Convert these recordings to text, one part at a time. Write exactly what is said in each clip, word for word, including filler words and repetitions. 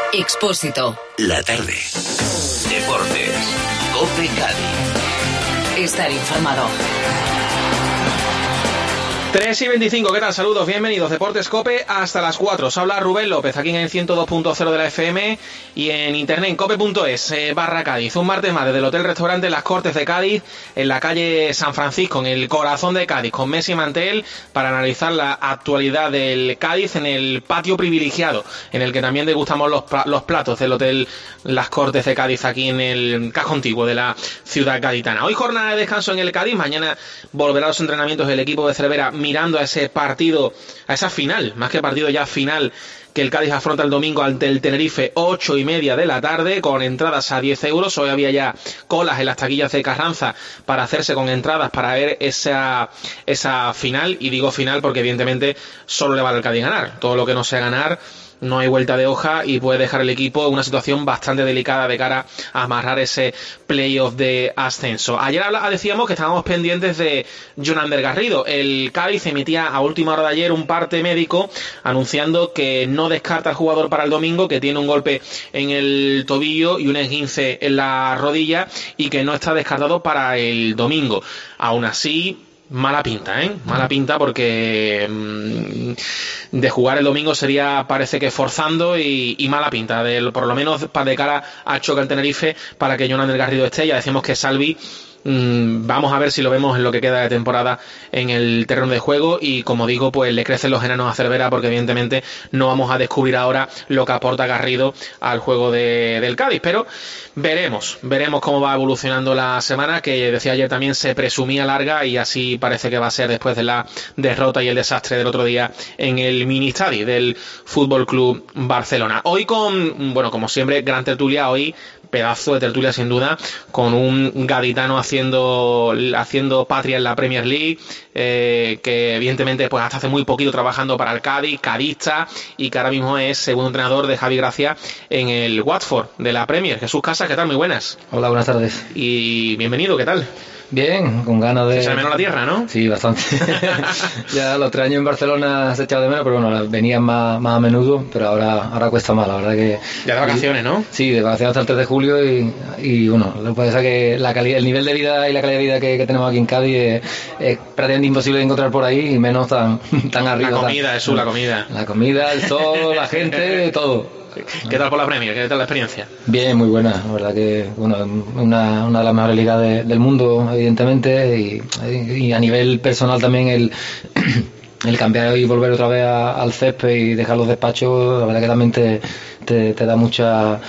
Expósito. La tarde. Deportes. COPE Cádiz. Estar informado. tres y veinticinco, ¿qué tal? Saludos, bienvenidos. Deportes COPE hasta las cuatro. Os habla Rubén López, aquí en el ciento dos punto cero de la F M y en internet en cope punto es eh, barra Cádiz. Un martes más desde el Hotel Restaurante Las Cortes de Cádiz, en la calle San Francisco, en el corazón de Cádiz, con Messi y Mantel, para analizar la actualidad del Cádiz en el patio privilegiado, en el que también degustamos los, los platos del Hotel Las Cortes de Cádiz, aquí en el casco antiguo de la ciudad gaditana. Hoy jornada de descanso en el Cádiz, mañana volverá a los entrenamientos del equipo de Cervera, mirando a ese partido, a esa final, más que partido ya final, que el Cádiz afronta el domingo ante el Tenerife, ocho y media de la tarde, con entradas a diez euros. Hoy había ya colas en las taquillas de Carranza para hacerse con entradas para ver esa, esa final, y digo final porque evidentemente solo le vale al Cádiz ganar. Todo lo que no sea ganar, no hay vuelta de hoja y puede dejar el equipo en una situación bastante delicada de cara a amarrar ese playoff de ascenso. Ayer habla, decíamos que estábamos pendientes de Jonander Garrido. El Cádiz emitía a última hora de ayer un parte médico anunciando que no descarta al jugador para el domingo, que tiene un golpe en el tobillo y un esguince en la rodilla y que no está descartado para el domingo. Aún así, mala pinta, ¿eh? Mala pinta porque mmm, de jugar el domingo sería, parece que forzando, y, y mala pinta, de, por lo menos de cara al choque al Tenerife, para que Jonander Garrido esté. Ya decimos que Salvi, mmm, vamos a ver si lo vemos en lo que queda de temporada en el terreno de juego, y como digo, pues le crecen los enanos a Cervera, porque evidentemente no vamos a descubrir ahora lo que aporta Garrido al juego de, del Cádiz, pero veremos, veremos cómo va evolucionando la semana, que decía ayer también se presumía larga, y así parece que va a ser después de la derrota y el desastre del otro día en el mini estadio del Fútbol Club Barcelona. Hoy con, bueno, como siempre, gran tertulia. Hoy pedazo de tertulia sin duda, con un gaditano haciendo haciendo patria en la Premier League, eh, que evidentemente pues hasta hace muy poquito trabajando para el Cádiz, cadista, y que ahora mismo es segundo entrenador de Javi Gracia en el Watford de la Premier. Jesús Casas, ¿qué tal? Muy buenas. Hola, buenas tardes. Y bienvenido, ¿qué tal? Bien, con ganas de... Se echa de menos la tierra, ¿no? Sí, bastante. Ya los tres años en Barcelona se echaba de menos, pero bueno, venían más, más a menudo, pero ahora ahora cuesta más, la verdad que... Ya de vacaciones, ¿no? Sí, de vacaciones hasta el tres de julio, y, y bueno, lo que pasa es que la calidad, el nivel de vida y la calidad de vida que, que tenemos aquí en Cádiz es, es prácticamente imposible de encontrar por ahí, y menos tan, tan arriba. La comida, tan, Jesús, la comida. La comida, el sol, la gente, todo. ¿Qué tal por la Premier? ¿Qué tal la experiencia? Bien, muy buena, la verdad que bueno, una, una de las mejores ligas de, del mundo, evidentemente, y, y a nivel personal también el, el cambiar y volver otra vez a, al césped y dejar los despachos, la verdad que también te, te, te da mucha,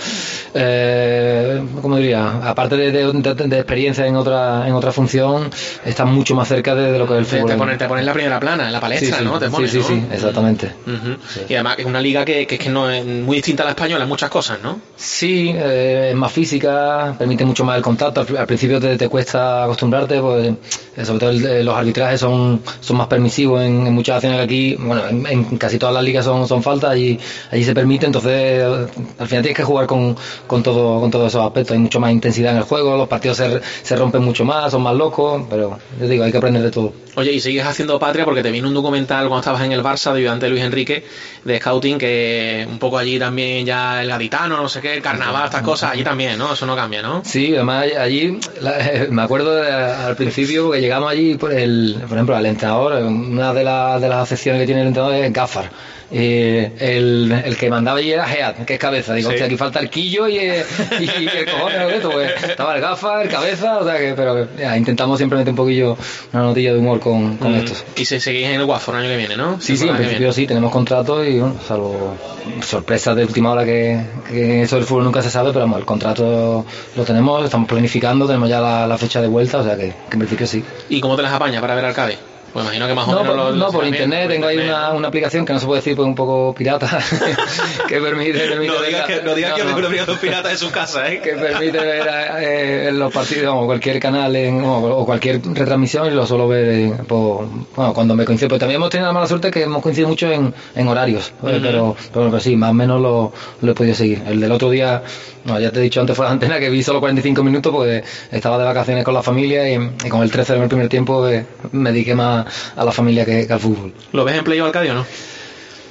eh, ¿cómo diría? Aparte de, de, de, de experiencia en otra en otra función, estás mucho más cerca de, de lo que es el fútbol. Te pones, te pones la primera plana, en la palestra, sí, sí, ¿no? Te pones, sí, sí, ¿no? sí, exactamente. Uh-huh. Sí. Y además es una liga que, que es que no es muy distinta a la española en muchas cosas, ¿no? Sí, eh, es más física, permite mucho más el contacto. Al, al principio te, te cuesta acostumbrarte, pues eh, sobre todo el, los arbitrajes son son más permisivos en, en muchas acciones que aquí, bueno, en, en casi todas las ligas son son faltas, y allí se permite. Entonces al final tienes que jugar con, con todo con todos esos aspectos. Hay mucho más intensidad en el juego, los partidos se, se rompen mucho más, son más locos, pero yo digo, hay que aprender de todo. Oye, y sigues haciendo patria, porque te vino un documental cuando estabas en el Barça de ayudante de Luis Enrique, de scouting, que un poco allí también ya el gaditano, no sé qué, el carnaval, estas cosas, allí también, ¿no? Eso no cambia, ¿no? Sí, además allí, la, me acuerdo de, al principio que llegamos allí, por, el, por ejemplo, el entrenador, una de, la, de las acepciones que tiene el entrenador es Gaffar. Eh, el, el que mandaba allí era Head, que es cabeza. Digo, sí. Hostia, aquí falta el quillo y, y, y el cojones, ¿no? Esto, pues, estaba el gafa, el cabeza, o sea que, pero ya, intentamos siempre meter un poquillo una notilla de humor con, con mm. estos. Y se seguís en el Watford el año que viene, ¿no? Sí, sí, en principio sí, tenemos contrato, y bueno, salvo sorpresas de última hora que, que eso del fútbol nunca se sabe, pero bueno, el contrato lo tenemos, estamos planificando, tenemos ya la, la fecha de vuelta, o sea que, que en principio sí. ¿Y cómo te las apañas para ver al Cádiz? Pues imagino que más o no, menos por, lo, no, lo por internet, por tengo ahí internet. una, una aplicación que no se puede decir, pues un poco pirata, que permite, permite no digas que, no digas no, que no, no. un pirata de su casa, ¿eh? Que permite ver eh, los partidos, o cualquier canal en, o, o cualquier retransmisión, y lo suelo ver eh, por, bueno, cuando me coincide. Pues también hemos tenido la mala suerte que hemos coincidido mucho en, en horarios, uh-huh. pero, pero, pero sí, más o menos lo, lo he podido seguir. El del otro día, no, ya te he dicho antes fuera de antena que vi solo cuarenta y cinco minutos, porque estaba de vacaciones con la familia, y, y con el trece en el primer tiempo eh, me dediqué más a la familia que, que al fútbol. ¿Lo ves en playoff al Cádiz o no?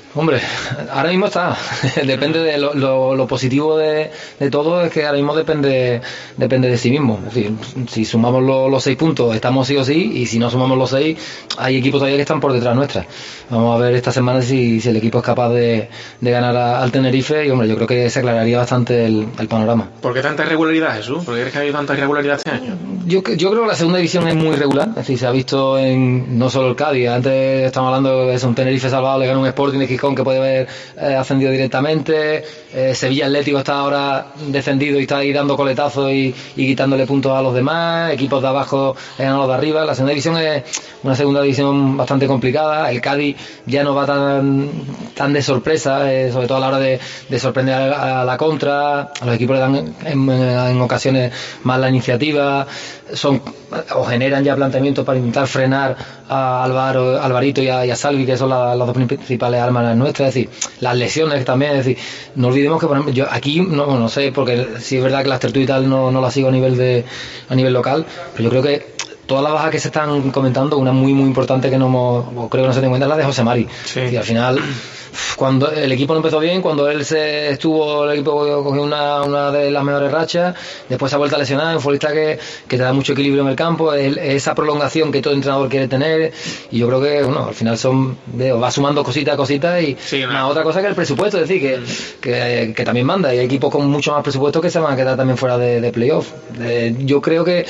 Hombre, ahora mismo está. Depende de lo, lo, lo positivo de, de todo, es que ahora mismo depende depende de sí mismo. Es decir, si sumamos lo, los seis puntos, estamos sí o sí, y si no sumamos los seis, hay equipos todavía que están por detrás nuestras. Vamos a ver esta semana si, si el equipo es capaz de, de ganar a, al Tenerife, y hombre, yo creo que se aclararía bastante el, el panorama. ¿Por qué tanta irregularidad, Jesús? ¿Por qué crees que ha habido tanta irregularidad este año? Yo, yo creo que la segunda división es muy regular, es decir, se ha visto en no solo el Cádiz, antes estamos hablando de un Tenerife salvado, le gana un Sporting de Gijón que puede haber eh, ascendido directamente, eh, Sevilla Atlético está ahora descendido y está ahí dando coletazos y, y quitándole puntos a los demás, equipos de abajo le ganan a los de arriba. La segunda división es una segunda división bastante complicada, el Cádiz ya no va tan tan de sorpresa, eh, sobre todo a la hora de, de sorprender a, a la contra, a los equipos le dan en, en, en ocasiones más la iniciativa, son o generan ya planteamientos para intentar frenar a Álvaro, Alvarito y a, y a Salvi, que son la, las dos principales armas nuestras. Es decir, las lesiones también, es decir, no olvidemos que por ejemplo, yo aquí no, no sé, porque sí es verdad que las tertulias y tal no, no las sigo a nivel de a nivel local, pero yo creo que todas las bajas que se están comentando, una muy muy importante que no hemos, creo que no se tiene en cuenta, es la de José Mari. Sí. Y al final, cuando el equipo no empezó bien, cuando él se estuvo, el equipo cogió una, una de las mejores rachas, después se ha vuelto a lesionar, es un futbolista que, que te da mucho equilibrio en el campo, es, esa prolongación que todo entrenador quiere tener, y yo creo que bueno, al final son va sumando cosita a cosita y sí, una otra cosa que el presupuesto, es decir, que, que, que también manda, y hay equipos con mucho más presupuesto que se van a quedar también fuera de, de playoff. Eh, yo creo que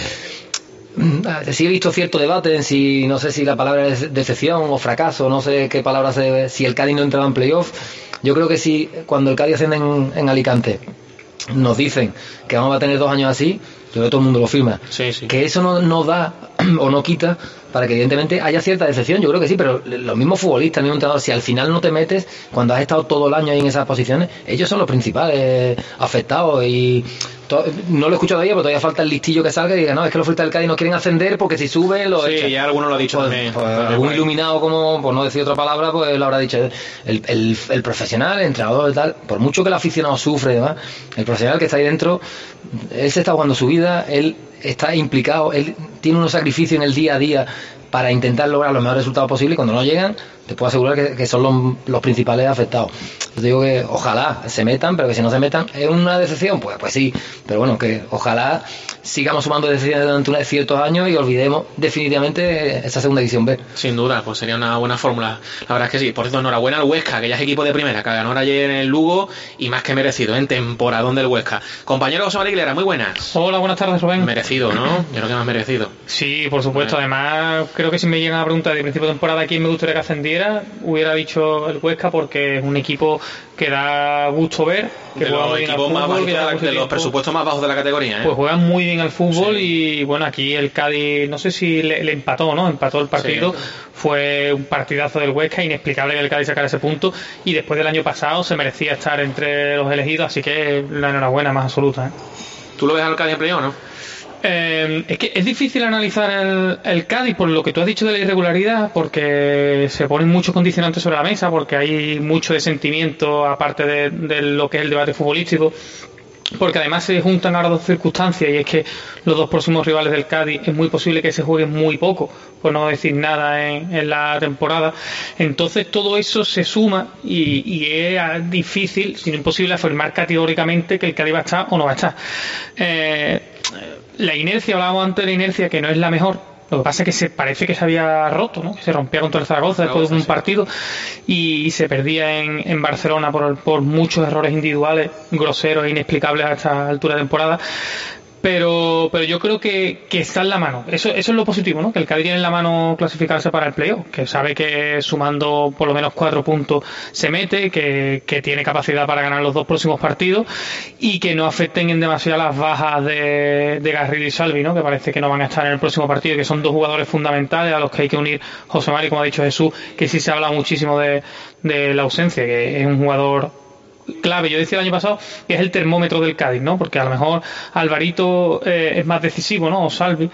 sí he visto cierto debate en si, no sé si la palabra es decepción o fracaso, no sé qué palabra se, si el Cádiz no entraba en playoff. Yo creo que si cuando el Cádiz asciende en, en Alicante nos dicen que vamos a tener dos años así, yo creo que todo el mundo lo firma. Sí, sí. Que eso no, no da o no quita para que evidentemente haya cierta decepción, yo creo que sí, pero los mismos futbolistas, el mismo entrenador, si al final no te metes, cuando has estado todo el año ahí en esas posiciones, ellos son los principales afectados. Y to, no lo he escuchado todavía, pero todavía falta el listillo que salga y diga, no, es que los futbolistas del Cádiz no quieren ascender porque si suben lo sí, echan. ya alguno lo ha dicho pues, también. Pues, algún iluminado, como por no decir otra palabra, pues lo habrá dicho. El, el, el profesional, el entrenador y tal, por mucho que el aficionado sufre y demás, el profesional que está ahí dentro, él se está jugando su vida, él está implicado, él tiene unos sacrificios en el día a día para intentar lograr los mejores resultados posibles, y cuando no llegan, te puedo asegurar que, que son los, los principales afectados. Yo digo que ojalá se metan, pero que si no se metan, ¿es una decepción? Pues, pues sí, pero bueno, que ojalá sigamos sumando decepciones durante unos ciertos años y olvidemos definitivamente esa segunda división B. Sin duda, pues sería una buena fórmula. La verdad es que sí. Por cierto, enhorabuena al Huesca, que ya es equipo de primera, que ganó ayer en el Lugo y más que merecido, en temporadón del Huesca. Compañero José María Aguilera, muy buenas. Hola, buenas tardes, Rubén. Merecido, ¿no? Yo creo que más merecido. Sí, por supuesto. Además, creo que si me llegan a preguntar de principio de temporada quién me gustaría que ascendiera, hubiera dicho el Huesca, porque es un equipo que da gusto ver, que de los equipos más bajos, de, la, de los presupuestos más bajos de la categoría, ¿eh? Pues juegan muy bien al fútbol. Sí. Y bueno, aquí el Cádiz, no sé si le, le empató, ¿no? Empató el partido. Sí. Fue un partidazo del Huesca, inexplicable que el Cádiz sacara ese punto, y después del año pasado se merecía estar entre los elegidos, así que la enhorabuena más absoluta, ¿eh? ¿Tú lo ves al Cádiz en playoff, no? Eh, es que es difícil analizar el, el Cádiz por lo que tú has dicho de la irregularidad, porque se ponen muchos condicionantes sobre la mesa, porque hay mucho de sentimiento aparte de, de lo que es el debate futbolístico, porque además se juntan ahora dos circunstancias, y es que los dos próximos rivales del Cádiz es muy posible que se jueguen muy poco, por no decir nada en, en la temporada. Entonces todo eso se suma y, y es difícil, sino imposible, afirmar categóricamente que el Cádiz va a estar o no va a estar. Eh, la inercia, hablábamos antes de la inercia, que no es la mejor. Lo que pasa es que se parece que se había roto, ¿no? Que se rompía contra el Zaragoza después de un partido y se perdía en, en Barcelona por, por muchos errores individuales groseros e inexplicables a esta altura de temporada. Pero pero yo creo que, que está en la mano. Eso eso es lo positivo, ¿no? Que el Cádiz tiene en la mano clasificarse para el playoff, que sabe que sumando por lo menos cuatro puntos se mete, que, que tiene capacidad para ganar los dos próximos partidos y que no afecten en demasiado las bajas de, de Garrido y Salvi, ¿no? Que parece que no van a estar en el próximo partido, que son dos jugadores fundamentales a los que hay que unir. José Mari, como ha dicho Jesús, que sí se habla muchísimo de, de la ausencia, que es un jugador clave. Yo decía el año pasado que es el termómetro del Cádiz, ¿no? Porque a lo mejor Alvarito eh, es más decisivo, ¿no? O Salvi,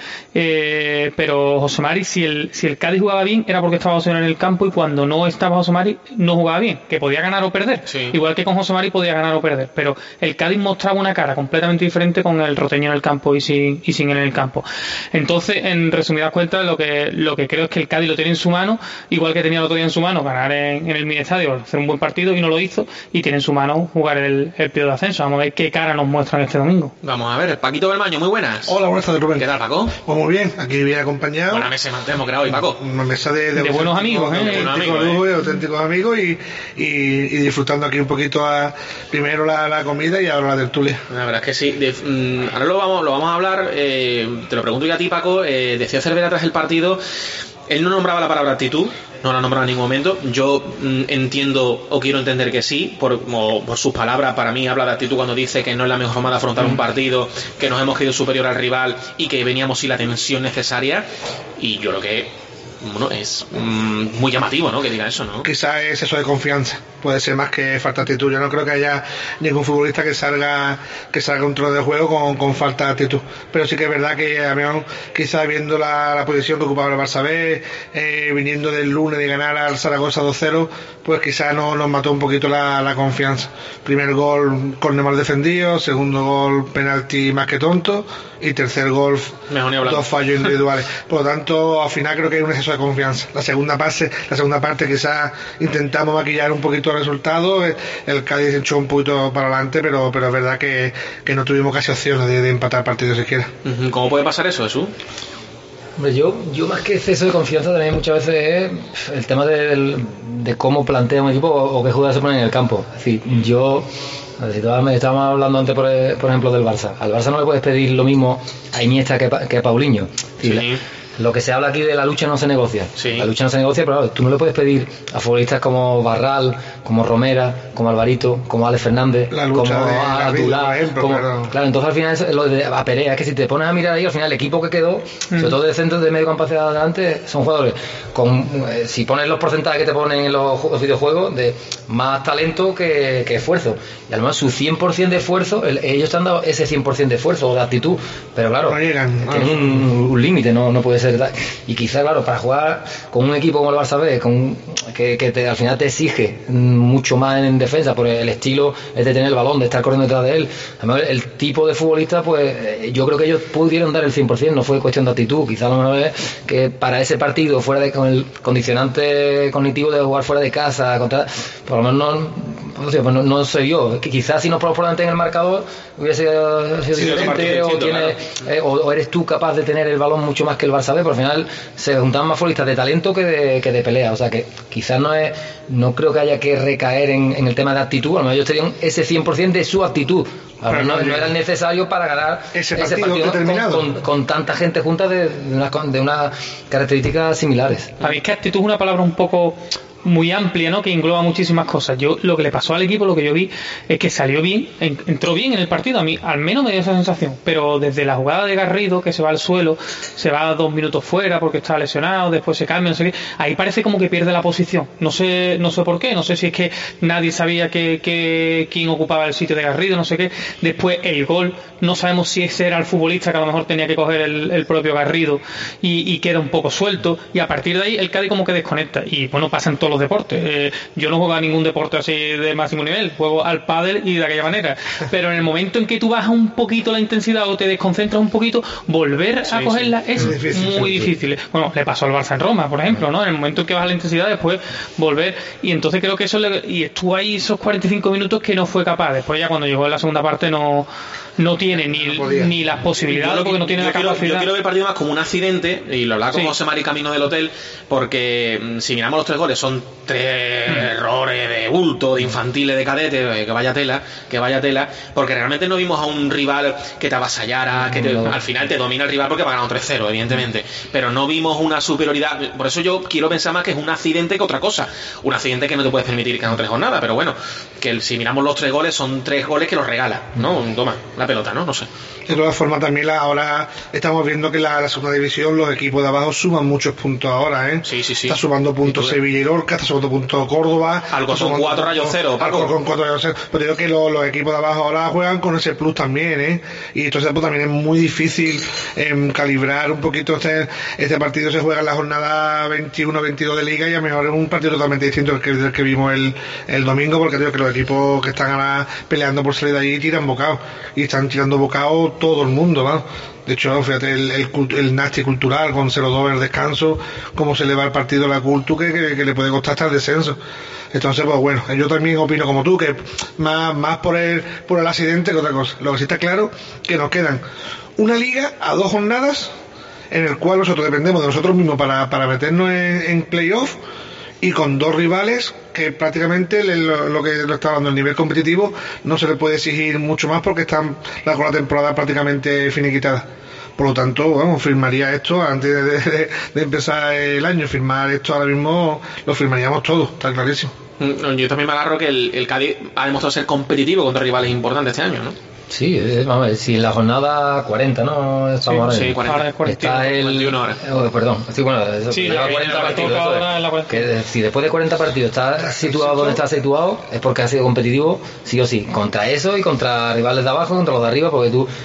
eh, pero José Mari, si el, si el Cádiz jugaba bien era porque estaba José Mari en el campo, y cuando no estaba José Mari no jugaba bien, que podía ganar o perder, sí. Igual que con José Mari podía ganar o perder, pero el Cádiz mostraba una cara completamente diferente con el Roteño en el campo y sin, y sin él en el campo. Entonces, en resumidas cuentas, lo que, lo que creo es que el Cádiz lo tiene en su mano, igual que tenía el otro día en su mano ganar en, en el mini estadio, hacer un buen partido, y no lo hizo, y tiene en su mano jugar el, el periodo de ascenso. Vamos a ver qué cara nos muestran este domingo. Vamos a ver, Paquito Belmaño, muy buenas. Hola, buenas tardes, Rubén. ¿Qué tal, Paco? Pues muy bien, aquí bien acompañado. Buena mesa hemos creado hoy, Paco. Una mesa de, de, de buenos amigos, ¿eh? De buenos amigos, lujo, ¿eh? Auténticos amigos, y, y, y disfrutando aquí un poquito a, primero la, la comida y ahora la tertulia. La verdad es que sí. De, mm, ahora lo vamos, lo vamos a hablar, eh, te lo pregunto yo a ti, Paco. Eh, decía Cervera tras el partido, él no nombraba la palabra actitud, no la nombraba en ningún momento. Yo mm, entiendo o quiero entender que sí, por, o, por sus palabras. Para mí habla de actitud cuando dice que no es la mejor forma de afrontar un partido, que nos hemos creído superior al rival y que veníamos sin la tensión necesaria. Y yo creo que bueno, es mm, muy llamativo, ¿no? Que diga eso, ¿no? Quizás es eso de confianza, puede ser más que falta de actitud. Yo no creo que haya ningún futbolista que salga que salga un trono de juego con, con falta de actitud, pero sí que es verdad que a mí, quizás viendo la, la posición que ocupaba el Barça B, eh, viniendo del lunes de ganar al Zaragoza dos cero, pues quizás no, nos mató un poquito la, la confianza. Primer gol, córner mal defendido, segundo gol, penalti más que tonto, y tercer gol, dos fallos individuales. Por lo tanto, al final creo que hay un exceso de confianza. La segunda parte, la segunda parte quizás intentamos maquillar un poquito el resultado, el, el Cádiz se echó un poquito para adelante, pero, pero es verdad que, que no tuvimos casi opciones de, de empatar partidos siquiera. ¿Cómo puede pasar eso, Jesús? Hombre, yo, yo más que exceso de confianza también muchas veces es el tema de, de cómo plantea un equipo o, o qué jugadores se ponen en el campo. Es decir, yo... Estábamos hablando antes, por, por ejemplo, del Barça. Al Barça no le puedes pedir lo mismo a Iniesta que, que a Paulinho. Sí. La, lo que se habla aquí de la lucha no se negocia. Sí. La lucha no se negocia, pero claro, tú no le puedes pedir a futbolistas como Barral, como Romera, como Alvarito, como Alex Fernández, como a Abdullah, como claro. claro, entonces al final lo de a Perea, es que si te pones a mirar ahí, al final el equipo que quedó, mm. sobre todo de centro de medio campo hacia adelante, son jugadores con, eh, si pones los porcentajes que te ponen en los, los videojuegos, de más talento que, que esfuerzo, y además su cien por ciento de esfuerzo, el, ellos te han dado ese cien por ciento de esfuerzo o de actitud, pero claro, no llegan, tienen un, un límite, no, no puede ser. Y quizás, claro, para jugar con un equipo como el Barça B, con, que, que te, al final te exige mucho más en defensa, por el estilo es de tener el balón, de estar corriendo detrás de él. Además, el, el tipo de futbolista, pues yo creo que ellos pudieron dar el cien por ciento, no fue cuestión de actitud. Quizás a lo mejor es que para ese partido, fuera de con el condicionante cognitivo de jugar fuera de casa, contra, por lo menos no, no, no, no sé yo. Quizás si nos ponemos por delante en el marcador hubiese sido sí, diferente, o, tiene, claro. eh, o, o eres tú capaz de tener el balón mucho más que el Barça B, pero al final se juntan más futbolistas de talento que de, que de pelea. O sea que quizás no es, no creo que haya que recaer en, en el tema de actitud. A lo mejor ellos tenían ese cien por ciento de su actitud. Ahora, no, no era necesario para ganar ese partido, ese partido determinado con, con, con tanta gente junta de, de unas de una características similares. A mí es que actitud es una palabra un poco muy amplia, ¿no? Que engloba muchísimas cosas. Yo lo que le pasó al equipo, lo que yo vi es que salió bien, en, entró bien en el partido. A mí al menos me dio esa sensación, pero desde la jugada de Garrido, que se va al suelo, se va dos minutos fuera porque está lesionado, después se cambia, no sé qué, ahí parece como que pierde la posición. No sé, no sé por qué, no sé si es que nadie sabía que, que quién ocupaba el sitio de Garrido, no sé qué. Después el gol, no sabemos si ese era el futbolista que a lo mejor tenía que coger el, el propio Garrido, y, y queda un poco suelto, y a partir de ahí el Cádiz como que desconecta, y bueno, pasan todos los deportes. Eh, yo no juego a ningún deporte así de máximo nivel, juego al pádel y de aquella manera, pero en el momento en que tú bajas un poquito la intensidad o te desconcentras un poquito, volver sí, a cogerla sí. es, es difícil, muy sí, difícil. Sí. Bueno, le pasó al Barça en Roma, por ejemplo, ¿no? En el momento en que baja la intensidad, después volver, y entonces creo que eso le, y estuvo ahí esos cuarenta y cinco minutos que no fue capaz. Después ya cuando llegó en la segunda parte no no tiene ni, no ni las posibilidades, porque no tiene la quiero, capacidad. Yo quiero ver el partido más como un accidente, y lo hablaba con sí. José Mari camino del hotel, porque si miramos los tres goles son tres mm. errores de bulto, de infantiles, de cadete, que vaya tela, que vaya tela, porque realmente no vimos a un rival que te avasallara, que te, no. al final te domina el rival porque va ganando tres cero, evidentemente, pero no vimos una superioridad. Por eso yo quiero pensar más que es un accidente que otra cosa, un accidente que no te puedes permitir que no tres jornadas, pero bueno, que el, si miramos los tres goles son tres goles que los regala, ¿no? Toma, la pelota, ¿no? No sé. De todas formas, también la, ahora estamos viendo que la, la segunda división, los equipos de abajo suman muchos puntos ahora, ¿eh? Sí, sí, sí. Está sumando puntos Sevilla y Lorca. Huesca, está segundo punto Córdoba. Algo son cuatro rayos cero, Paco. Algo con cuatro rayos cero. Pero digo que los, los equipos de abajo ahora juegan con ese plus también, ¿eh? Y entonces pues, también es muy difícil eh, calibrar un poquito. Este, este partido se juega en la jornada veintiuno veintidós de Liga y a lo mejor es un partido totalmente distinto del que, del que vimos el, el domingo, porque digo que los equipos que están ahora peleando por salir de ahí tiran bocados. Y están tirando bocados todo el mundo, ¿no? De hecho, fíjate, el, el, el Nasti cultural con cero dos en el descanso, cómo se le va el partido a la Cultu, que, que, que le puede costar hasta el descenso. Entonces, pues bueno, yo también opino como tú, que más, más por el, por el accidente que otra cosa. Lo que sí está claro, que nos quedan una liga a dos jornadas, en el cual nosotros dependemos de nosotros mismos para, para meternos en, en playoff, y con dos rivales que prácticamente lo, lo que lo está hablando, el nivel competitivo no se le puede exigir mucho más porque están la, con la temporada prácticamente finiquitada. Por lo tanto, bueno, firmaría esto antes de, de, de empezar el año. Firmar esto ahora mismo lo firmaríamos todos, está clarísimo. Yo también me agarro que el, el Cádiz ha demostrado ser competitivo contra rivales importantes este año, ¿no? Sí, vamos a ver, si en la jornada cuarenta, ¿no? Estamos sí, ahora sí, cuarenta, cuarenta, está el, cuarenta y uno horas. Oh, perdón, sí, bueno, eso, sí, lleva cuarenta partidos. Ahora la cuarenta. Que si después de cuarenta partidos está situado donde está situado, es porque ha sido competitivo, sí o sí, contra eso y contra rivales de abajo, contra los de arriba, porque tú.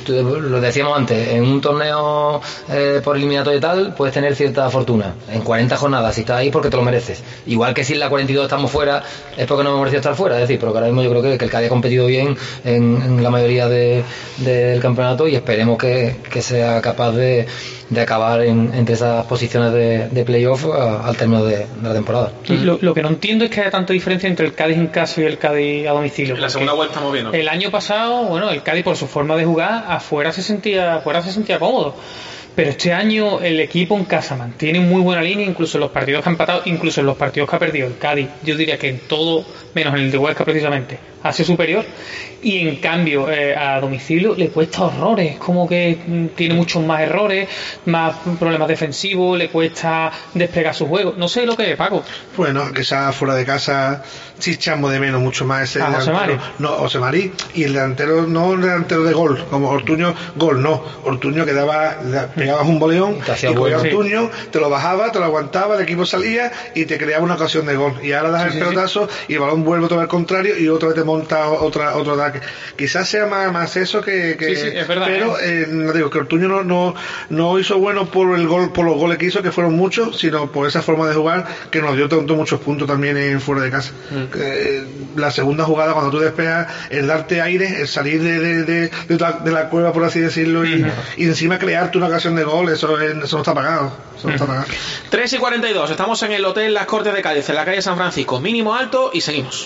Lo decíamos antes, en un torneo eh, por eliminatorio y tal puedes tener cierta fortuna. En cuarenta jornadas, si estás ahí, porque te lo mereces. Igual que si en la cuarenta y dos estamos fuera, es porque no hemos merecido estar fuera. Es decir, pero que ahora mismo yo creo que, que el Cádiz ha competido bien en, en la mayoría de, de, del campeonato, y esperemos que, que sea capaz de, de acabar en, entre esas posiciones de, de playoff a, al término de, de la temporada. Lo, lo que no entiendo es que haya tanta diferencia entre el Cádiz en casa y el Cádiz a domicilio. En la segunda vuelta estamos viendo. El año pasado, bueno, el Cádiz por su forma de jugar afuera se sentía afuera se sentía cómodo, pero este año el equipo en casa mantiene muy buena línea, incluso en los partidos que ha empatado, incluso en los partidos que ha perdido el Cádiz, yo diría que en todo, menos en el de Huesca precisamente, ha sido superior, y en cambio eh, a domicilio le cuesta horrores, como que mm, tiene muchos más errores, más problemas defensivos, le cuesta desplegar su juego, no sé lo que es, Paco. Bueno, que sea fuera de casa, sí echamos de menos mucho más ese a José Mari. No, José Mari, y el delantero, no el delantero de gol, como Ortuño, gol, no, Ortuño que daba, pegabas un boleón y, y cogía Ortuño, sí. Te lo bajaba, te lo aguantaba, el equipo salía y te creaba una ocasión de gol, y ahora das sí, el sí, pelotazo sí. Y el balón vuelve todo al contrario y otra vez te monta otra, otro ataque. Quizás sea más, más eso que, que sí, sí, es verdad, pero eh, no digo que Ortuño no, no, no hizo bueno por el gol, por los goles que hizo, que fueron muchos, sino por esa forma de jugar que nos dio tanto muchos puntos también en fuera de casa. Mm. Eh, la segunda jugada, cuando tú despegas, el darte aire, el salir de, de, de, de, la, de la cueva, por así decirlo, y, mm. y encima crearte una ocasión de gol, eso, es, eso no está pagado. Eso no está pagado. tres y cuarenta y dos, estamos en el Hotel Las Cortes de Cádiz, en la calle San Francisco, mínimo alto, y seguimos.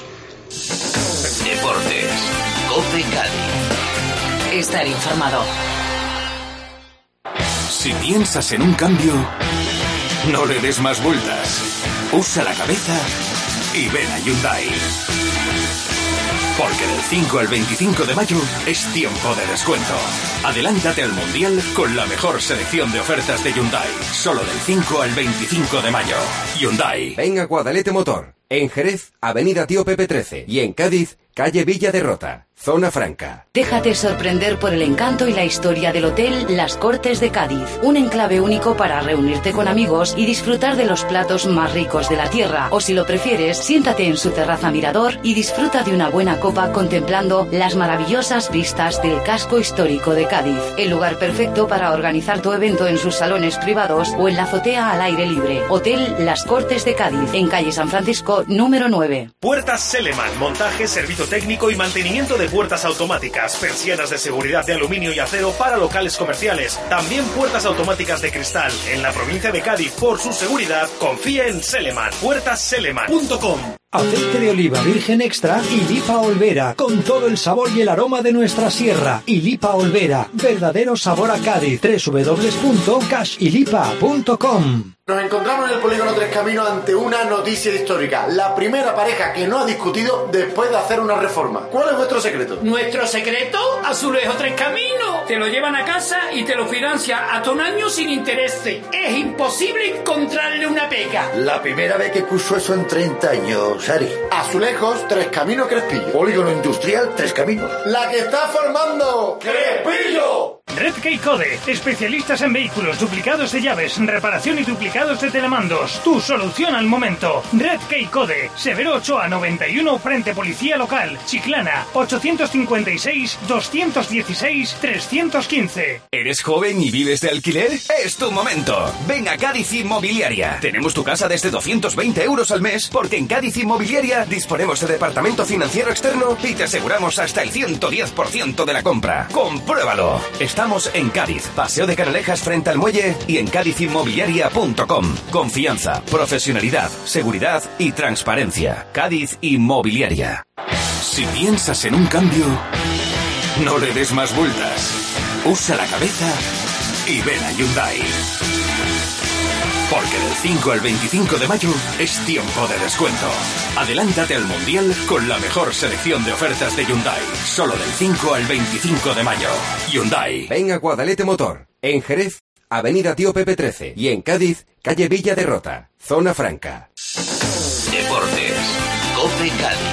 Deportes, COPE Cádiz. Estar informado. Si piensas en un cambio, no le des más vueltas. Usa la cabeza y ven a Hyundai. Porque del cinco al veinticinco de mayo es tiempo de descuento. Adelántate al Mundial con la mejor selección de ofertas de Hyundai. Solo del cinco al veinticinco de mayo. Hyundai. Ven a Guadalete Motor. En Jerez, Avenida Tío Pepe trece. Y en Cádiz, calle Villa de Rota, Zona Franca. Déjate sorprender por el encanto y la historia del Hotel Las Cortes de Cádiz. Un enclave único para reunirte con amigos y disfrutar de los platos más ricos de la tierra. O si lo prefieres, siéntate en su terraza mirador y disfruta de una buena copa contemplando las maravillosas vistas del casco histórico de Cádiz. El lugar perfecto para organizar tu evento en sus salones privados o en la azotea al aire libre. Hotel Las Cortes de Cádiz, en calle San Francisco, número nueve. Puertas Seleman, montaje, servicio técnico y mantenimiento de puertas automáticas, persianas de seguridad de aluminio y acero para locales comerciales, también puertas automáticas de cristal. En la provincia de Cádiz, por su seguridad, confía en Seleman. puertas seleman punto com. Aceite de oliva virgen extra y Lipa Olvera, con todo el sabor y el aroma de nuestra sierra. Y Lipa Olvera, verdadero sabor a Cádiz. doble u doble u doble u punto cash y lipa punto com. Nos encontramos en el Polígono Tres Caminos ante una noticia histórica. La primera pareja que no ha discutido después de hacer una reforma. ¿Cuál es vuestro secreto? ¿Nuestro secreto? Azulejo Tres Caminos. Te lo llevan a casa y te lo financia hasta un año sin interés. Es imposible encontrarle una pega. La primera vez que puso eso en treinta años, Ari. Azulejos Tres Caminos Crespillo. Polígono Industrial Tres Caminos. La que está formando Crespillo. Redkey Code, especialistas en vehículos, duplicados de llaves, reparación y duplicados de telemandos. Tu solución al momento. Redkey Code, Severo Ochoa noventa y uno, frente Policía Local, Chiclana, ochocientos cincuenta y seis, doscientos dieciséis, trescientos quince. ¿Eres joven y vives de alquiler? Es tu momento. Ven a Cádiz Inmobiliaria. Tenemos tu casa desde doscientos veinte euros al mes, porque en Cádiz Inmobiliaria disponemos de departamento financiero externo y te aseguramos hasta el ciento diez por ciento de la compra. ¡Compruébalo! Estamos en Cádiz, Paseo de Canalejas frente al muelle y en cádiz inmobiliaria punto com. Confianza, profesionalidad, seguridad y transparencia. Cádiz Inmobiliaria. Si piensas en un cambio, no le des más vueltas. Usa la cabeza y ven a Hyundai. Porque del cinco al veinticinco de mayo es tiempo de descuento. Adelántate al Mundial con la mejor selección de ofertas de Hyundai. Solo del cinco al veinticinco de mayo. Hyundai. Ven a Guadalete Motor. En Jerez, Avenida Tío Pepe trece. Y en Cádiz, calle Villa de Rota. Zona Franca. Deportes. COPE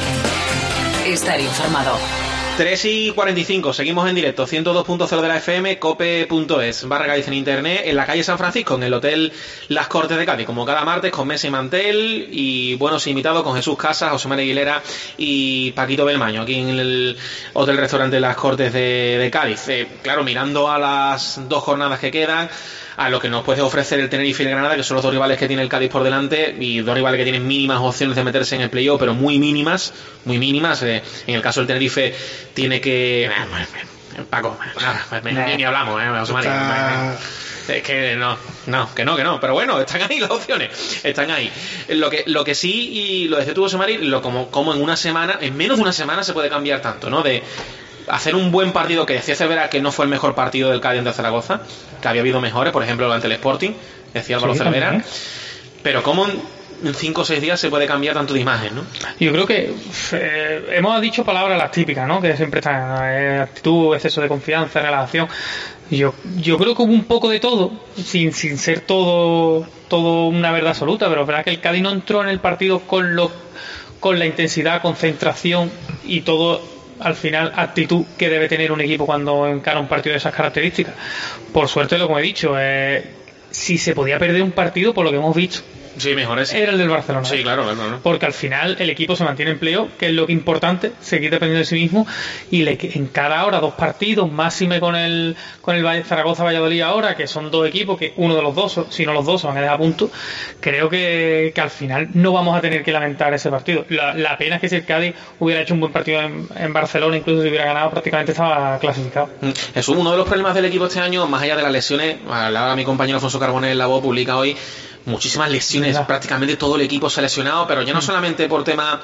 Cádiz. Estar informado. tres y cuarenta y cinco, seguimos en directo, ciento dos punto cero de la F M, cope punto es, barra Cádiz en internet, en la calle San Francisco, en el Hotel Las Cortes de Cádiz, como cada martes, con mesa y mantel, y buenos invitados con Jesús Casas, José María Aguilera y Paquito Belmaño, aquí en el Hotel Restaurante Las Cortes de, de Cádiz. Eh, claro, mirando a las dos jornadas que quedan, a lo que nos puede ofrecer el Tenerife y el Granada, que son los dos rivales que tiene el Cádiz por delante, y dos rivales que tienen mínimas opciones de meterse en el playoff, pero muy mínimas, muy mínimas. Eh, en el caso del Tenerife tiene que... Paco, nada, ni, ni hablamos, eh, José María. Es que no, no, que no, que no, pero bueno, están ahí las opciones, están ahí. Lo que, lo que sí, y lo decía tú, José María, lo como, como en una semana, en menos de una semana se puede cambiar tanto, ¿no? De hacer un buen partido, que decía Cervera que no fue el mejor partido del Cádiz ante Zaragoza, que había habido mejores, por ejemplo ante el Sporting, decía Álvaro sí, Cervera, también. Pero como en cinco o seis días se puede cambiar tanto de imagen, ¿no? Yo creo que eh, hemos dicho palabras las típicas, ¿no? Que siempre están eh, actitud, exceso de confianza, relajación. Yo, yo creo que hubo un poco de todo, sin, sin ser todo, todo una verdad absoluta, pero es verdad que el Cádiz no entró en el partido con lo, con la intensidad, concentración y todo. Al final, actitud que debe tener un equipo cuando encara un partido de esas características. Por suerte, lo que he dicho, eh, si se podía perder un partido, por lo que hemos visto, sí, mejor es. era el del Barcelona. Sí, claro, claro, claro. Porque al final el equipo se mantiene en playoff, que es lo que es importante, seguir dependiendo de sí mismo, y le encara ahora dos partidos, máxime con el con el Zaragoza-Valladolid ahora, que son dos equipos que uno de los dos, si no los dos, se van a dejar a punto. Creo que, que al final no vamos a tener que lamentar ese partido. La, la pena es que si el Cádiz hubiera hecho un buen partido en, en Barcelona, incluso si hubiera ganado, prácticamente estaba clasificado. Es uno de los problemas del equipo este año, más allá de las lesiones. Ahora mi compañero Alfonso Carbonell en La Voz publica hoy muchísimas lesiones, prácticamente todo el equipo se ha lesionado, pero ya no solamente por tema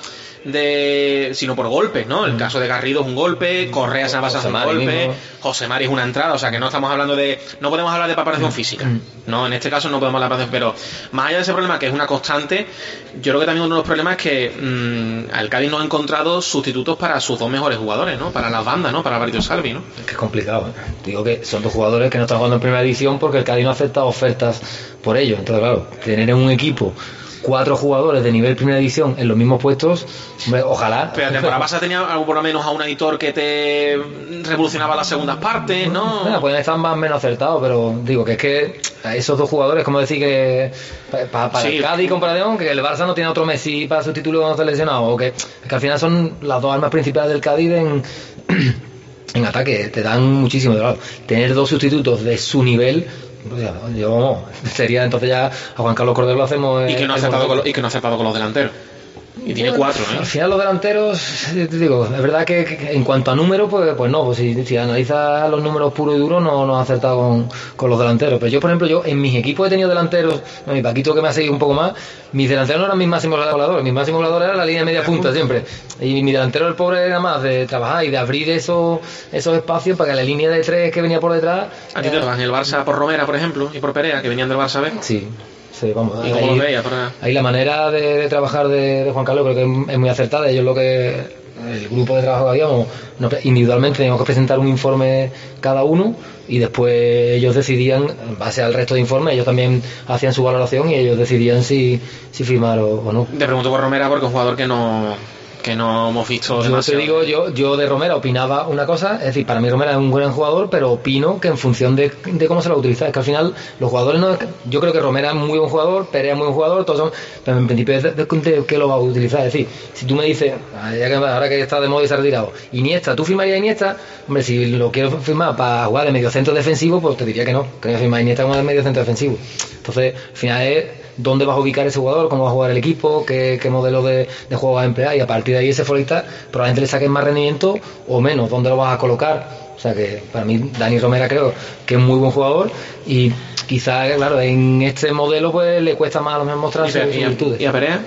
de, sino por golpes, ¿no? El caso de Garrido es un golpe, Correa se ha pasado un golpe, José Mari es una entrada, o sea que no estamos hablando de, no podemos hablar de preparación física, no, en este caso no podemos hablar de preparación, pero más allá de ese problema que es una constante, yo creo que también uno de los problemas es que mmm, el Cádiz no ha encontrado sustitutos para sus dos mejores jugadores, ¿no? Para las bandas, ¿no? Para Alvarito Salvi, ¿no? Es que es complicado, ¿eh? Digo que son dos jugadores que no están jugando en primera división porque el Cádiz no ha aceptado ofertas por ellos, entonces claro, tener en un equipo cuatro jugadores de nivel primera división en los mismos puestos, hombre, ojalá. Pero la temporada pasada tenía por lo menos a un editor que te revolucionaba las segundas partes, ¿no? Bueno, pueden estar más o menos acertados, pero digo que es que esos dos jugadores, como decir que para, para, para sí. el Cádiz y comparación, que el Barça no tiene otro Messi para sustituirlo cuando está lesionado, o que, que al final son las dos armas principales del Cádiz en, en ataque, te dan muchísimo de lado. Tener dos sustitutos de su nivel, yo vamos, sería entonces ya a Juan Carlos Cordero lo hacemos y que no ha acertado con, y que no ha acertado con los delanteros y tiene bueno, cuatro, ¿eh? Al final los delanteros, te digo, es verdad que, que en cuanto a números, pues, pues no, pues si, si analizas los números puros y duros, no, no ha acertado con, con los delanteros. Pero yo, por ejemplo, yo en mis equipos he tenido delanteros, no, mi Paquito que me ha seguido un poco más, mis delanteros no eran mis máximos goleadores, mis máximos goleadores eran la línea de media punta siempre. Y mi delantero, el pobre, era más de trabajar y de abrir esos, esos espacios para que la línea de tres que venía por detrás. ¿A ti te van el Barça por Romera, por ejemplo, y por Perea, que venían del Barça B? Sí. Sí, vamos, ¿Y cómo lo veía? Para... Ahí la manera de, de trabajar de, de Juan Carlos creo que es, es muy acertada. Ellos lo que el grupo de trabajo que habíamos, no, individualmente teníamos que presentar un informe cada uno y después ellos decidían, en base al resto de informes, ellos también hacían su valoración y ellos decidían si, si firmar o, o no. Te pregunto por Romera porque es un jugador que no que no hemos visto yo demasiado. te digo, yo, yo de Romera opinaba una cosa, es decir, para mí Romera es un buen jugador, pero opino que en función de, de cómo se lo utiliza, es que al final los jugadores no, yo creo que Romera es muy buen jugador, Perea es muy buen jugador, todos son, pero en principio es de, de, de qué lo va a utilizar, es decir, si tú me dices, ya que ahora que está de moda y se ha retirado, Iniesta, ¿tú firmarías a Iniesta? Hombre, si lo quiero firmar para jugar de mediocentro defensivo, pues te diría que no, que no voy a firmar a Iniesta como de mediocentro defensivo. Entonces, al final es dónde vas a ubicar ese jugador, cómo va a jugar el equipo, qué, qué modelo de, de juego vas a emplear, y a partir de ahí ese futbolista probablemente le saques más rendimiento o menos, dónde lo vas a colocar. O sea que para mí Dani Romera creo que es muy buen jugador, y quizás, claro, en este modelo pues le cuesta más a lo mejor mostrar sus virtudes. ¿Y a Perea?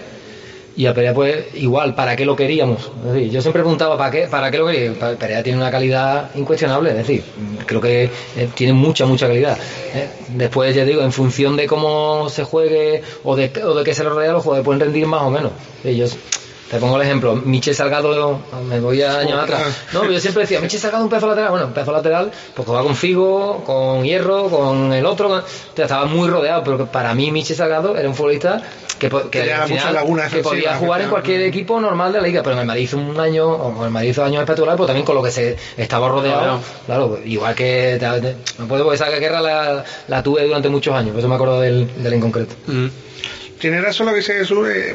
Y a Perea pues igual, ¿para qué lo queríamos? Es decir, yo siempre preguntaba ¿para qué, para qué lo queríamos? Perea tiene una calidad incuestionable, es decir, creo que eh, tiene mucha, mucha calidad. ¿eh? Después, ya digo, en función de cómo se juegue o de, o de qué se le rodea, los jugadores pueden rendir más o menos. Ellos, te pongo el ejemplo, Michel Salgado, me voy a años atrás. No, yo siempre decía, Michel Salgado un pedazo lateral. Bueno, un pedazo lateral, pues jugaba con Figo, con Hierro, con el otro. Con... Estaba muy rodeado, pero para mí Michel Salgado era un futbolista que, que, que, al final, que podía jugar en cualquier equipo normal de la liga, pero en el Madrid hizo un año, o en el Madrid hizo años espectaculares, pues también con lo que se estaba rodeado. Claro, claro igual que te, te, no puedo porque esa guerra la, la tuve durante muchos años, por eso me acuerdo del, del en concreto. Mm. Tiene razón lo que dice Jesús. Eh,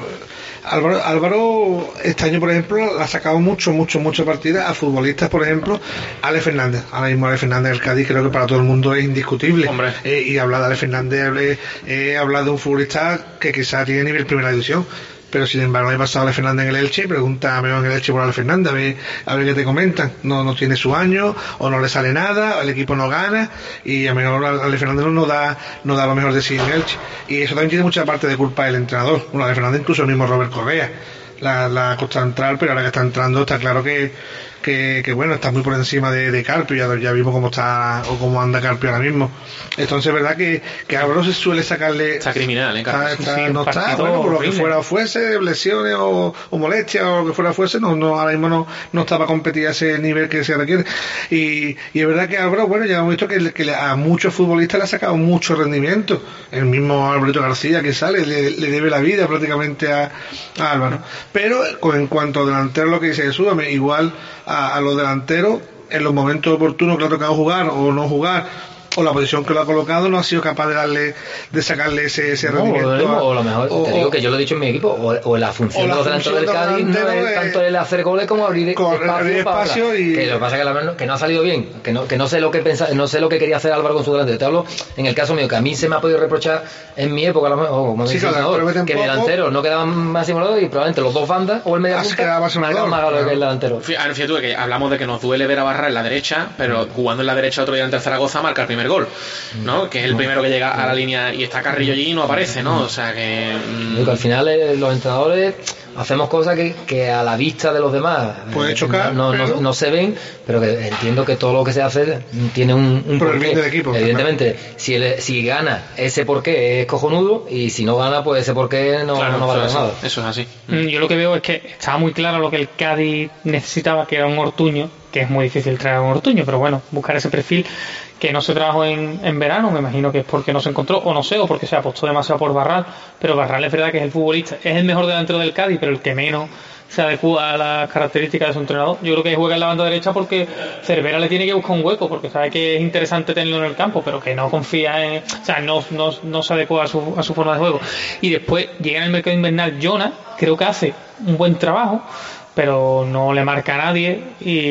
Álvaro, Álvaro este año, por ejemplo, le ha sacado mucho, mucho, mucho partida a futbolistas, por ejemplo, Ale Fernández. Ahora mismo Ale Fernández del Cádiz creo que para todo el mundo es indiscutible. Eh, y hablar de Ale Fernández, eh, hablar de un futbolista que quizás tiene nivel primera división. Pero sin embargo, le ha pasado a Ale Fernández en el Elche, pregúntame en el Elche por Ale Fernández, a ver, a ver qué te comentan. No, no tiene su año, o no le sale nada, el equipo no gana, y a mejor Ale Fernández no da, no da lo mejor de sí en el Elche. Y eso también tiene mucha parte de culpa del entrenador. Bueno, Ale Fernández, incluso el mismo Robert Correa, la, la costa entrar, pero ahora que está entrando, está claro que, que, que bueno, está muy por encima de, de Carpio, ya, ya vimos cómo está, o cómo anda Carpio ahora mismo. Entonces es verdad que, que a Álvaro se suele sacarle... Está criminal, ¿eh, Carpio? Está, está, sí, no está, bueno, por lo que fuera o fuese, lesiones o, o molestias o lo que fuera fuese, no, no, ahora mismo no, no está para competir a ese nivel que se requiere. Y, y es verdad que Álvaro, bueno, ya hemos visto que, que a muchos futbolistas le ha sacado mucho rendimiento. El mismo Alberto García que sale, le, le debe la vida prácticamente a, a Álvaro. Pero en cuanto a delantero, lo que dice Jesús, igual a, a los delanteros, en los momentos oportunos que le ha tocado jugar o no jugar, o la posición que lo ha colocado, no ha sido capaz de darle, de sacarle ese, ese no, rendimiento. O, a, o lo mejor, o, te digo que yo lo he dicho en mi equipo, o, o la función la de los delanteros del Cádiz no es tanto el hacer goles como abrir espacio, abrir espacio para, y... que lo que pasa es que, la, que no ha salido bien, que no, que no sé lo que pensa, no sé lo que quería hacer Álvaro con su delantero. Te hablo en el caso mío, que a mí se me ha podido reprochar en mi época, o como sí, claro, que mi delantero no quedaban máximo lado y probablemente los dos bandas o el medio punta marcaban más galo que el delantero. Fíjate tú que hablamos de que nos duele ver a Barra en la derecha, pero jugando en la derecha otro día ante el Zaragoza marca el primer gol, ¿no? Que es el primero que llega a la línea y está Carrillo allí y no aparece, ¿no? O sea que... Mmm... que al final eh, los entrenadores hacemos cosas que, que a la vista de los demás puede chocar, no, no, no, no se ven, pero que entiendo que todo lo que se hace tiene un, un por el bien del equipo. Evidentemente, si, el, si gana, ese porqué es cojonudo, y si no gana, pues ese porqué no, claro, no vale eso, nada. Eso es así. Yo lo que veo es que estaba muy claro lo que el Cádiz necesitaba, que era un Ortuño, que es muy difícil traer a un Ortuño, pero bueno, buscar ese perfil que no se trajo en, en verano, me imagino que es porque no se encontró, o no sé, o porque se apostó demasiado por Barral, pero Barral es verdad que es el futbolista, es el mejor delantero del Cádiz, pero el que menos se adecua a las características de su entrenador. Yo creo que juega en la banda derecha porque Cervera le tiene que buscar un hueco, porque sabe que es interesante tenerlo en el campo, pero que no confía en, o sea, no, no, no se adecua a su, a su forma de juego. Y después llega en el mercado invernal Jonas, creo que hace un buen trabajo, pero no le marca a nadie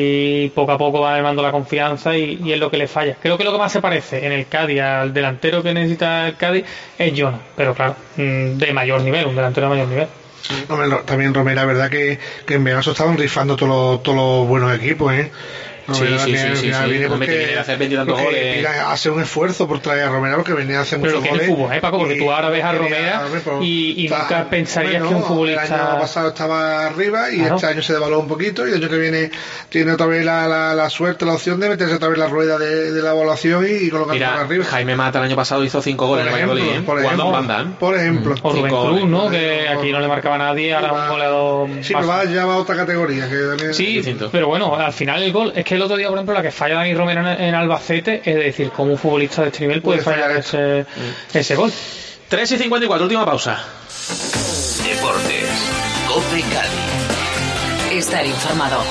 y poco a poco va elevando la confianza y, y es lo que le falla. Creo que lo que más se parece en el Cádiz al delantero que necesita el Cádiz es Jonas, pero claro, de mayor nivel, un delantero de mayor nivel. También Romera, verdad que, que en verano estaban rifando todos los, todos los buenos equipos, ¿eh? No, sí, sí, sí, sí, sí. Viene porque, viene a hacer veintitantos goles. Hace un esfuerzo por traer a Romera, porque venía a hacer muchos goles. Pero que es el fútbol, ¿eh, Paco? Porque y, tú ahora ves a Romera y, y está, nunca pensarías bueno, que un futbolista... El año pasado estaba arriba y claro. Este año se devaluó un poquito, y el año que viene tiene otra vez la, la, la suerte, la opción de meterse otra vez la rueda de, de la evaluación y, y colocarse por arriba. Jaime Mata el año pasado hizo cinco goles en Valladolid, ¿eh? Por ejemplo, banda, ¿eh? Por ejemplo. O Rubén Cruz, ¿no? Que aquí no le marcaba a nadie, ahora un goleador... Sí, pero va, ya va a otra categoría. Que también sí, pero bueno, al final el gol, es que el otro día, por ejemplo, la que falla Dani Romero en, en Albacete, es decir, como un futbolista de este nivel puede, puede fallar ese, mm. ese gol. tres y cincuenta y cuatro, última pausa. Deportes, COPE Cádiz. Estar informado.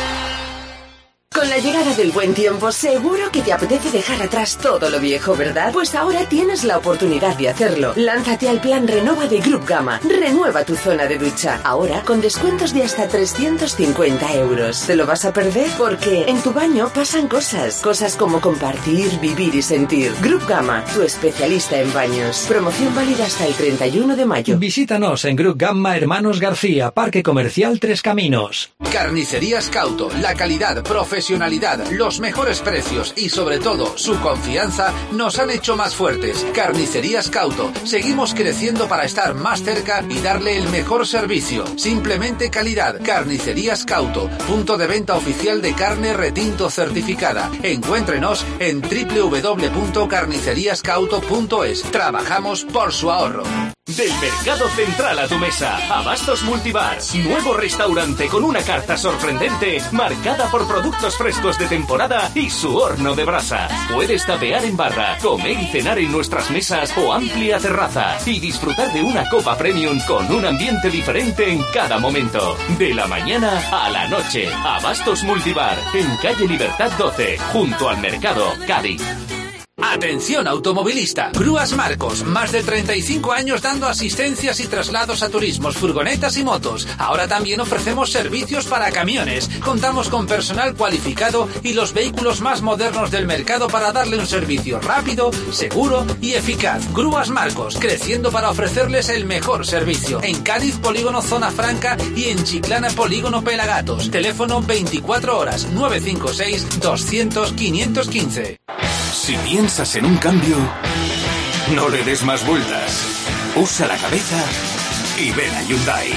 Con la llegada del buen tiempo, seguro que te apetece dejar atrás todo lo viejo, ¿verdad? Pues ahora tienes la oportunidad de hacerlo. Lánzate al plan Renova de Grup Gama. Renueva tu zona de ducha. Ahora con descuentos de hasta trescientos cincuenta euros. ¿Te lo vas a perder? Porque en tu baño pasan cosas. Cosas como compartir, vivir y sentir. Grup Gama, tu especialista en baños. Promoción válida hasta el treinta y uno de mayo. Visítanos en Grup Gama Hermanos García, Parque Comercial Tres Caminos. Carnicerías Cauto, la calidad, profesionalidad, los mejores precios y sobre todo su confianza nos han hecho más fuertes. Carnicerías Cauto, seguimos creciendo para estar más cerca y darle el mejor servicio. Simplemente calidad. Carnicerías Cauto, punto de venta oficial de carne retinto certificada. Encuéntrenos en doble u doble u doble u punto carnicerías cauto punto es. Trabajamos por su ahorro. Del Mercado Central a tu mesa, Abastos Multibar, nuevo restaurante con una carta sorprendente, marcada por productos frescos de temporada y su horno de brasa. Puedes tapear en barra, comer y cenar en nuestras mesas o amplia terraza y disfrutar de una copa premium con un ambiente diferente en cada momento. De la mañana a la noche, Abastos Multibar, en calle Libertad doce, junto al Mercado, Cádiz. Atención automovilista, Grúas Marcos, más de treinta y cinco años dando asistencias y traslados a turismos, furgonetas y motos. Ahora también ofrecemos servicios para camiones. Contamos con personal cualificado y los vehículos más modernos del mercado para darle un servicio rápido, seguro y eficaz. Grúas Marcos, creciendo para ofrecerles el mejor servicio. En Cádiz, Polígono Zona Franca y en Chiclana, Polígono Pelagatos. Teléfono veinticuatro horas, nueve cinco seis, doscientos, quinientos quince. Si piensas en un cambio, no le des más vueltas. Usa la cabeza y ven a Hyundai.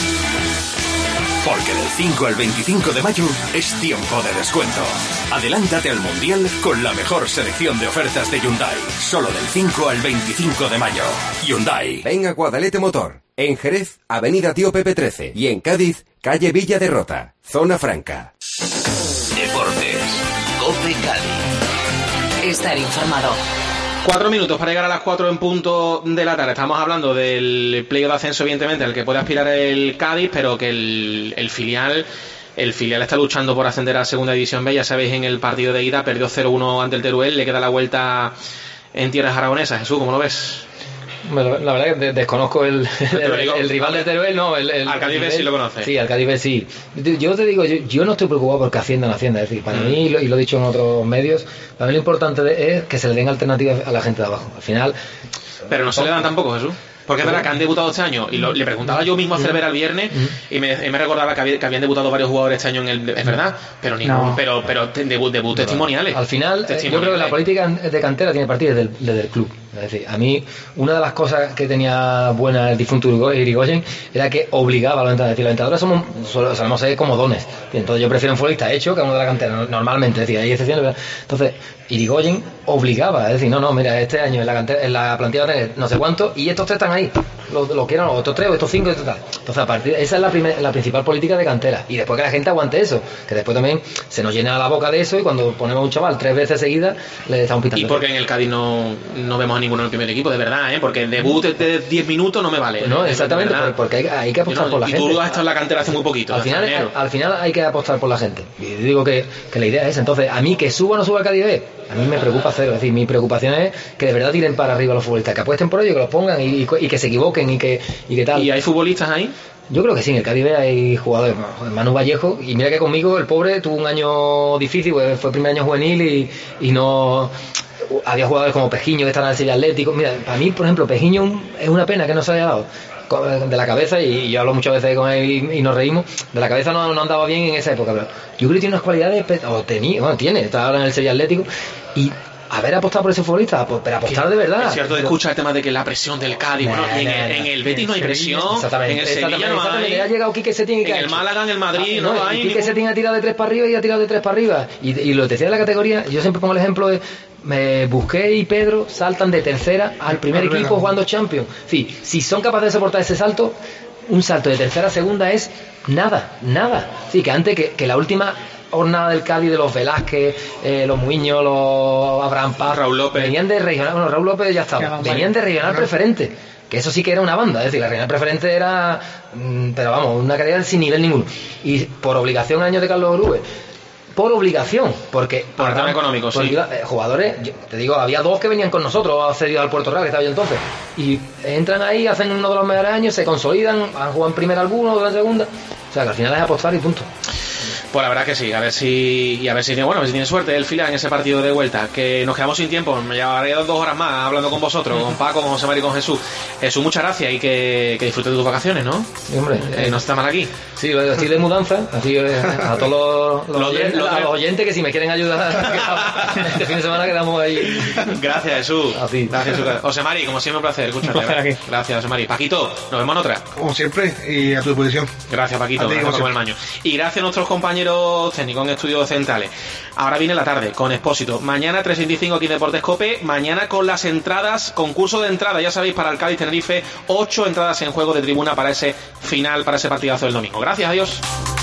Porque del cinco al veinticinco de mayo es tiempo de descuento. Adelántate al Mundial con la mejor selección de ofertas de Hyundai. Solo del cinco al veinticinco de mayo. Hyundai. Ven a Guadalete Motor. En Jerez, Avenida Tío Pepe trece. Y en Cádiz, calle Villa de Rota, Zona Franca. Deportes. COPE Cádiz. Estar informado. Cuatro minutos para llegar a las cuatro en punto de la tarde. Estamos hablando del playoff de ascenso, evidentemente, al que puede aspirar el Cádiz, pero que el, el filial el filial está luchando por ascender a Segunda División B. Ya sabéis, en el partido de ida perdió cero uno ante el Teruel, le queda la vuelta en tierras aragonesas. Jesús, ¿cómo lo ves? Bueno, la verdad que desconozco el, el, el, el rival de Teruel, no. El, el, al Cádiz B sí lo conoces. Sí, al Cádiz B sí. Yo te digo, yo, yo no estoy preocupado porque asciendan a Hacienda. Es decir, para mm. mí, y lo, y lo he dicho en otros medios, para mí lo importante de, es que se le den alternativas a la gente de abajo. Al final. Pero no se le dan tampoco, Jesús. Porque es verdad que han debutado este año, y lo, le preguntaba yo mismo a Cervera el viernes, y me, y me recordaba que, había, que habían debutado varios jugadores este año en el. Es verdad, pero ningún, no. pero, pero debut, debut testimoniales. Al final, testimoniales. Yo creo que la política de cantera tiene que partir desde el, desde el club. Es decir, a mí, una de las cosas que tenía buena el difunto Irigoyen era que obligaba a los entrenadores. Es decir, los entrenadores somos, solemos ser como dones. Entonces, yo prefiero un futbolista hecho que uno de la cantera, normalmente. Es decir, hay excepciones, ¿verdad? Entonces, Irigoyen obligaba, es decir, no, no, mira, este año en la cantera, en la plantilla va a tener no sé cuánto, y estos tres están ahí. Lo, lo quieran, o estos tres, o estos cinco, y tal. Entonces, a partir, esa es la, primer, la principal política de cantera. Y después que la gente aguante eso, que después también se nos llena la boca de eso, y cuando ponemos a un chaval tres veces seguidas, le estamos pitando. Y porque en el Cádiz no, no vemos a ninguno en el primer equipo, de verdad, ¿eh? Porque el debut de diez minutos no me vale. No, exactamente, porque hay, hay que apostar no, por la y gente. Y tú has estado en la cantera hace muy poquito. Al final, al, al final hay que apostar por la gente. Y digo que, que la idea es, entonces, a mí que suba o no suba el Cádiz B, a mí me preocupa cero. Es decir, mi preocupación es que de verdad tiren para arriba a los futbolistas, que apuesten por ello, que los pongan y, y, y que se equivoquen y que, y que tal. ¿Y hay futbolistas ahí? Yo creo que sí, en el Cádiz B hay jugadores. Manu Vallejo, y mira que conmigo el pobre tuvo un año difícil, pues fue el primer año juvenil y, y no. Había jugadores como Pejiño que están en el Sevilla Atlético. Mira, para mí, por ejemplo, Pejiño es una pena que no se haya dado de la cabeza, y yo hablo muchas veces con él y, y nos reímos. De la cabeza no, no andaba bien en esa época, pero yo creo que tiene unas cualidades, o tenía, bueno, tiene, está ahora en el Sevilla Atlético, y haber apostado por ese futbolista, pero apostar de verdad. Es cierto, escucha el tema de que la presión del Cádiz, nah, bueno, y en, nah, el, en el Betis no hay presión, en el Sevilla no hay, ha llegado Quique Setién, en el Málaga, en el Madrid no, no hay. Quique ningún... Setién ha tirado de tres para arriba y ha tirado de tres para arriba, y, y lo que decía de la categoría, yo siempre pongo el ejemplo de me Busquets y Pedro saltan de tercera al primer equipo bueno. jugando Champions. Sí, si son capaces de soportar ese salto, un salto de tercera a segunda es nada, nada. Sí, que antes que, que la última hornada del Cádiz, de los Velázquez, eh, los Muiños, los Abraham Paz, Raúl López, venían de regional, bueno, Raúl López ya estaba, venían de regional preferente, que eso sí que era una banda, es decir, la regional preferente era, mmm, pero vamos, una calidad sin nivel ninguno, y por obligación años de Carlos Orube, por obligación, porque por el tema económico, sí. Eh, jugadores, yo te digo, había dos que venían con nosotros, cedidos al Puerto Real, que estaba yo entonces, y entran ahí, hacen uno de los mejores años, se consolidan, han jugado en primera alguno, de la segunda, o sea que al final es apostar y punto. Pues la verdad que sí, a ver si y a ver si tiene bueno, a ver si tiene suerte el Fila en ese partido de vuelta, que nos quedamos sin tiempo, me llevaría dos horas más hablando con vosotros, con Paco, con José María y con Jesús. Jesús, muchas gracias y que, que disfrutes de tus vacaciones, ¿no? Sí, hombre, eh, no está mal aquí. Sí, estoy de mudanza, así eh, a todos los, los, los, oyentes, los, a los oyentes que si me quieren ayudar este fin de semana quedamos ahí. Gracias, Jesús. Así. Gracias, Jesús. José María, como siempre un placer, escúchate. Un placer aquí. Gracias, José María. Paquito, nos vemos en otra. Como siempre y a tu disposición. Gracias, Paquito. Gracias por el maño. Y gracias a nuestros compañeros técnicos en estudios centrales. Ahora viene la tarde con Expósito. Mañana tres veinticinco aquí en Deportes Cope. Mañana con las entradas, concurso de entrada, ya sabéis, para el Cádiz Tenerife, ocho entradas en juego de tribuna para ese final, para ese partidazo del domingo. Gracias, adiós.